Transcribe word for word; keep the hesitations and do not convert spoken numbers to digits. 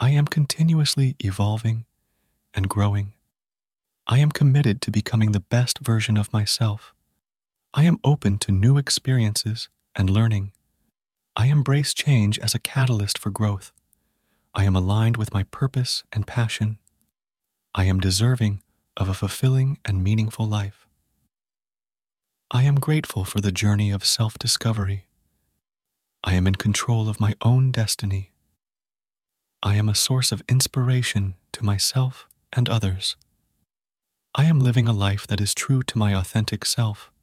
I am continuously evolving and growing. I am committed to becoming the best version of myself. I am open to new experiences and learning. I embrace change as a catalyst for growth. I am aligned with my purpose and passion. I am deserving of a fulfilling and meaningful life. I am grateful for the journey of self-discovery. I am in control of my own destiny. I am a source of inspiration to myself and others. I am living a life that is true to my authentic self.